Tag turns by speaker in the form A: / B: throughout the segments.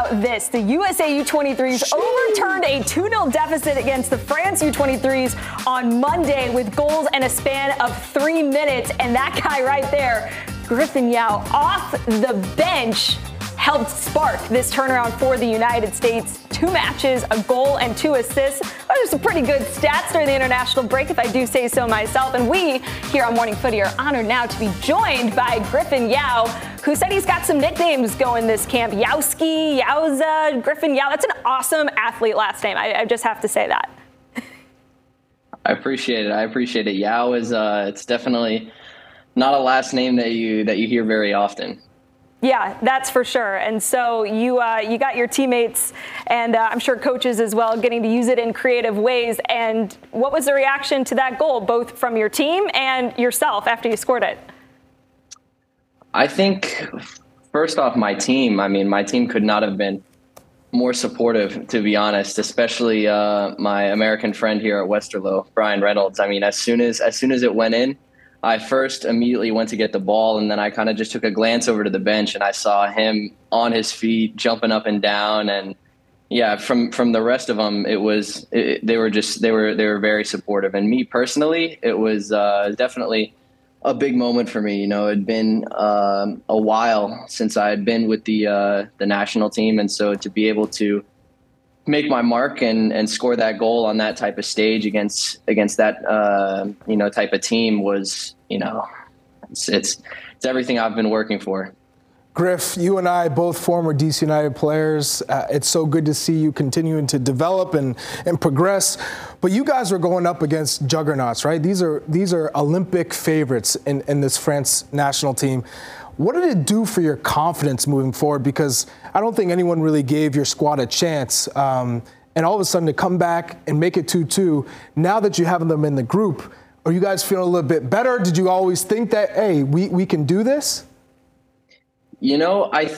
A: about this? The USA U23s overturned a 2-0 deficit against the France U23s on Monday with goals in a span of 3 minutes. And that guy right there, Griffin Yow, off the bench, helped spark this turnaround for the United States. 2 matches, a goal, and 2 assists. Those are some pretty good stats during the international break, if I do say so myself. And we here on Morning Footy are honored now to be joined by Griffin Yow, who said he's got some nicknames going this camp. Yowski, Yowza, Griffin Yow. That's an awesome athlete last name. I just have to say that.
B: I appreciate it. Yow is it's definitely not a last name that you hear very often.
A: Yeah, that's for sure. And so you got your teammates and I'm sure coaches as well getting to use it in creative ways. And what was the reaction to that goal, both from your team and yourself after you scored it?
B: I think, first off, my team could not have been more supportive, to be honest, especially my American friend here at Westerlo, Brian Reynolds. I mean, as soon as it went in, I first immediately went to get the ball, and then I kind of just took a glance over to the bench, and I saw him on his feet, jumping up and down. And yeah, from the rest of them, they were very supportive. And me personally, it was definitely a big moment for me. You know, it'd been a while since I had been with the national team, and so to be able to make my mark and score that goal on that type of stage against that type of team was, it's everything I've been working for.
C: Griff, you and I, both former DC United players, it's so good to see you continuing to develop and progress. But you guys are going up against juggernauts, right? These are Olympic favorites in this France national team. What did it do for your confidence moving forward? Because I don't think anyone really gave your squad a chance. And all of a sudden to come back and make it 2-2, now that you have them in the group, are you guys feeling a little bit better? Did you always think that, hey, we can do this?
B: I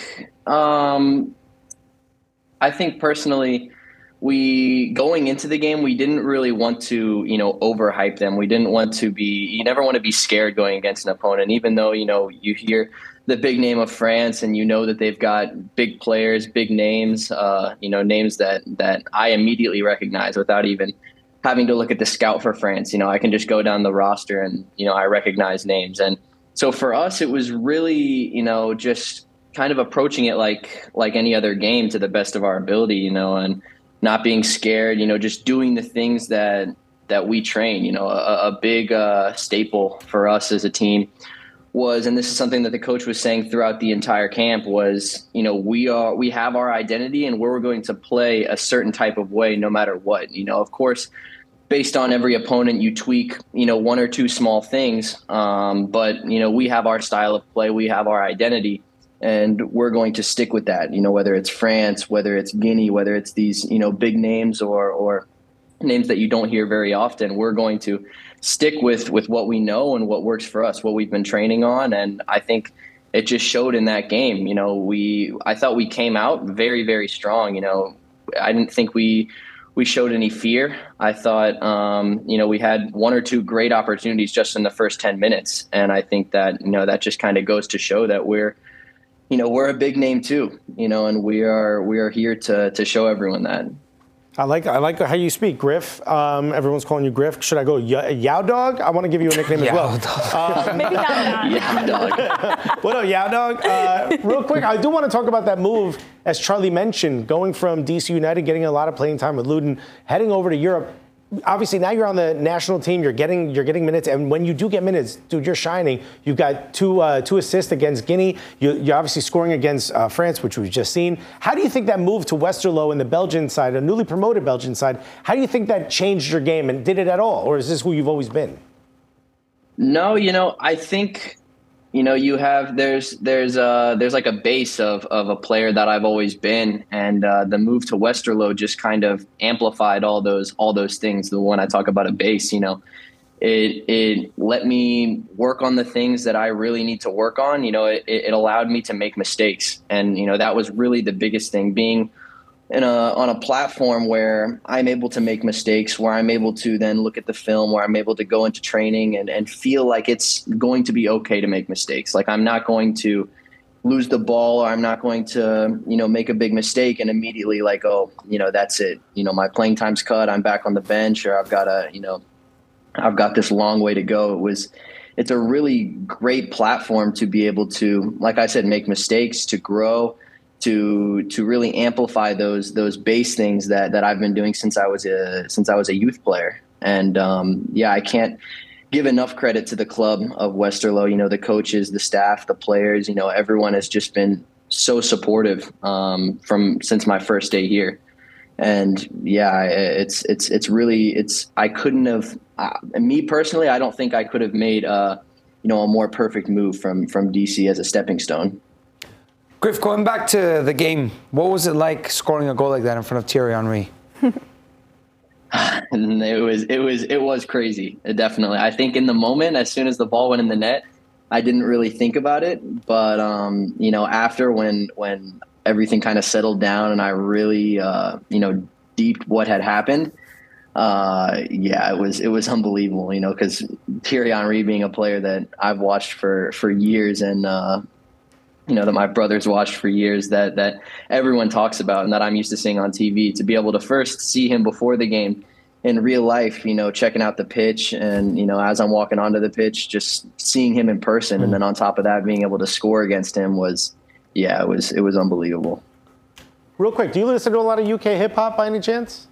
B: think personally, going into the game, we didn't really want to, overhype them. We didn't want to you never want to be scared going against an opponent, even though, you hear the big name of France and that they've got big players, big names, names that I immediately recognize without even having to look at the scout for France. I can just go down the roster and, I recognize names. And so for us, it was really, just kind of approaching it like any other game to the best of our ability, and not being scared, just doing the things that we train. A big staple for us as a team was, and this is something that the coach was saying throughout the entire camp, was, we have our identity and we're going to play a certain type of way no matter what. Of course, based on every opponent, you tweak, 1 or 2 small things. But, we have our style of play, we have our identity. And we're going to stick with that, whether it's France, whether it's Guinea, whether it's these, big names or names that you don't hear very often. We're going to stick with what we know and what works for us, what we've been training on. And I think it just showed in that game. I thought we came out very, very strong. I didn't think we showed any fear. I thought, we had 1 or 2 great opportunities just in the first 10 minutes. And I think that, that just kind of goes to show that we're a big name too, and we are here to show everyone that.
D: I like how you speak, Griff. Everyone's calling you Griff. Should I go Yow Dog? I want to give you a nickname as well.
A: Maybe not that.
B: Yow Dog.
D: What up, Yow Dog? Real quick, I do want to talk about that move, as Charlie mentioned, going from DC United, getting a lot of playing time with Luton, heading over to Europe. Obviously, now you're on the national team. You're getting minutes, and when you do get minutes, dude, you're shining. You've got two assists against Guinea. You're obviously scoring against France, which we've just seen. How do you think that move to Westerlo and the Belgian side, a newly promoted Belgian side, how do you think that changed your game, and did it at all, or is this who you've always been?
B: No, I think. You have there's like a base of a player that I've always been, and the move to Westerlo just kind of amplified all those things. The one I talk about a base, it let me work on the things that I really need to work on. It allowed me to make mistakes, and that was really the biggest thing. Being on a platform where I'm able to make mistakes, where I'm able to then look at the film, where I'm able to go into training and feel like it's going to be okay to make mistakes. Like I'm not going to, lose the ball, or I'm not going to, make a big mistake and immediately like, oh, that's it. My playing time's cut. I'm back on the bench, or I've got this long way to go. It's a really great platform to be able to, like I said, make mistakes, to grow, to really amplify those base things that I've been doing since I was a youth player. And I can't give enough credit to the club of Westerlo, the coaches, the staff, the players, everyone has just been so supportive since my first day here. And I couldn't have, me personally, I don't think I could have made a more perfect move from DC as a stepping stone.
E: Griff, going back to the game, what was it like scoring a goal like that in front of Thierry Henry?
B: And it was crazy. Definitely. I think in the moment, as soon as the ball went in the net, I didn't really think about it. But, after when everything kind of settled down and I really, deeped what had happened, it was unbelievable, because Thierry Henry being a player that I've watched for years and, that my brothers watched for years, that everyone talks about and that I'm used to seeing on TV, to be able to first see him before the game in real life, checking out the pitch and, as I'm walking onto the pitch, just seeing him in person. And then on top of that, being able to score against him it was unbelievable.
D: Real quick, do you listen to a lot of UK hip hop by any chance?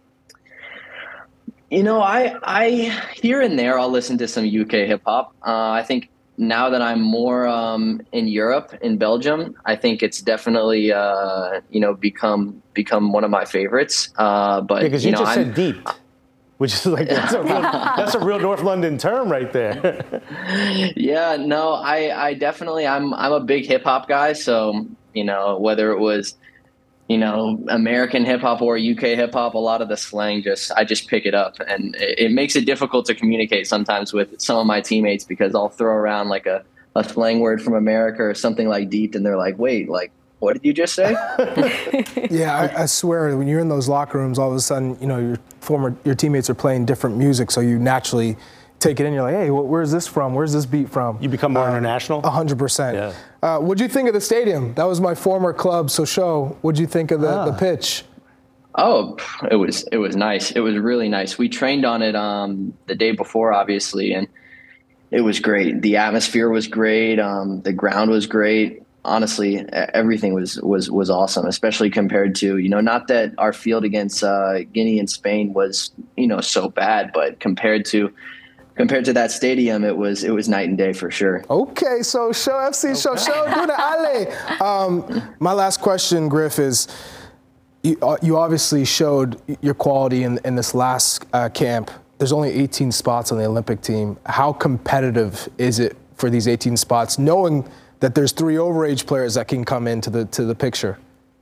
B: I here and there, I'll listen to some UK hip hop. I think now that I'm more in Europe, in Belgium, I think it's definitely become one of my favorites. But
D: because you just said deep, which is like that's a real North London term right there.
B: Yeah, no, I definitely I'm a big hip hop guy. So whether it was American hip hop or UK hip hop, a lot of the slang I just pick it up, and it makes it difficult to communicate sometimes with some of my teammates, because I'll throw around like a slang word from America or something like deep, and they're like, wait, like, what did you just say?
C: Yeah, I swear, when you're in those locker rooms, all of a sudden, your teammates are playing different music, so you naturally take it in. You're like, hey, where's this from? Where's this beat from?
D: You become more international?
C: 100%.
D: Yeah.
C: What'd you think of the stadium? That was my former club, Sochaux. What'd you think of the pitch?
B: Oh, it was nice. It was really nice. We trained on it the day before, obviously, and it was great. The atmosphere was great. The ground was great. Honestly, everything was awesome, especially compared to, not that our field against Guinea and Spain was, so bad, but compared to that stadium, it was night and day for sure.
C: Okay, so Sochaux FC, Sochaux, do the alley. My last question, Griff, is you obviously showed your quality in this last camp. There's only 18 spots on the Olympic team. How competitive is it for these 18 spots, knowing that there's 3 overage players that can come into the picture?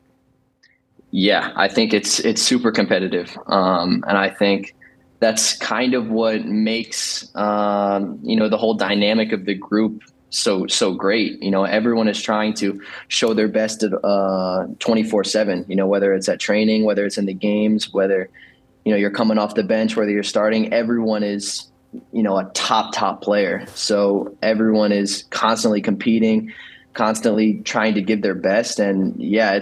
B: Yeah, I think it's super competitive, and I think that's kind of what makes the whole dynamic of the group so great. Everyone is trying to show their best at 24/7. Whether it's at training, whether it's in the games, whether you're coming off the bench, whether you're starting. Everyone is a top player. So everyone is constantly competing, constantly trying to give their best, and yeah,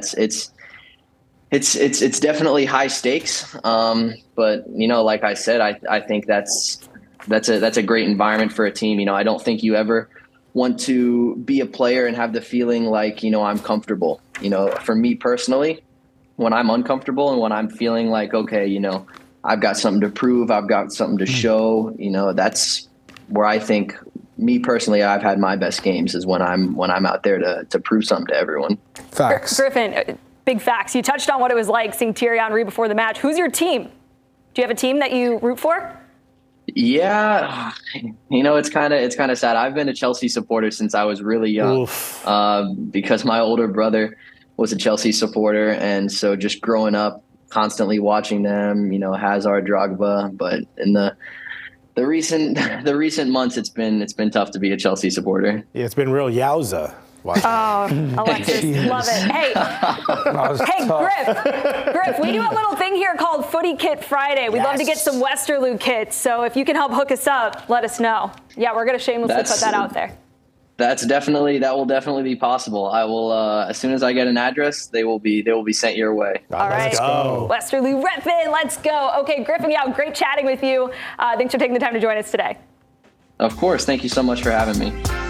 B: it's definitely high stakes. But like I said, I think that's a great environment for a team. I don't think you ever want to be a player and have the feeling like, I'm comfortable. For me personally, when I'm uncomfortable and when I'm feeling like, okay, I've got something to prove, I've got something to show, that's where I think, me personally, I've had my best games, is when I'm out there to prove something to everyone.
C: Facts.
A: Griffin, big facts. You touched on what it was like seeing Thierry Henry before the match. Who's your team? Do you have a team that you root for?
B: Yeah, it's kind of sad. I've been a Chelsea supporter since I was really young, because my older brother was a Chelsea supporter, and so just growing up, constantly watching them, Hazard, Drogba. But in the recent months, it's been tough to be a Chelsea supporter.
D: Yeah, it's been real yowza. Wow.
A: Oh, Alexis, love it. Hey, Griff, we do a little thing here called Footy Kit Friday. We'd love to get some Westerlo kits, so if you can help hook us up, let us know. Yeah, we're going to shamelessly put that out there.
B: that will definitely be possible. I will, as soon as I get an address, they will be sent your way.
A: All right.
D: Let's go.
A: Westerly Redfin, let's go. Okay, Griffin Yow, great chatting with you. Thanks for taking the time to join us today.
B: Of course. Thank you so much for having me.